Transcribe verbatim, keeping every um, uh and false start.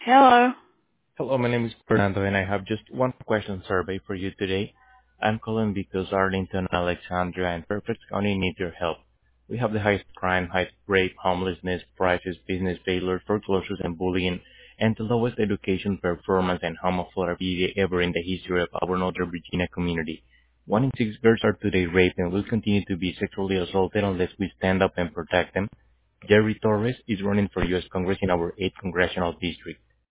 Hello. Hello, my name is Fernando, and I have just one question survey for you today. I'm calling because Arlington, Alexandria, and Fairfax County need your help. We have the highest crime, highest rape, homelessness, prices, business failures, foreclosures, and bullying, and the lowest education performance and homophobia ever in the history of our Northern Virginia community. One in six girls are today raped and will continue to be sexually assaulted unless we stand up and protect them. Jerry Torres is running for U S Congress in our eighth congressional district.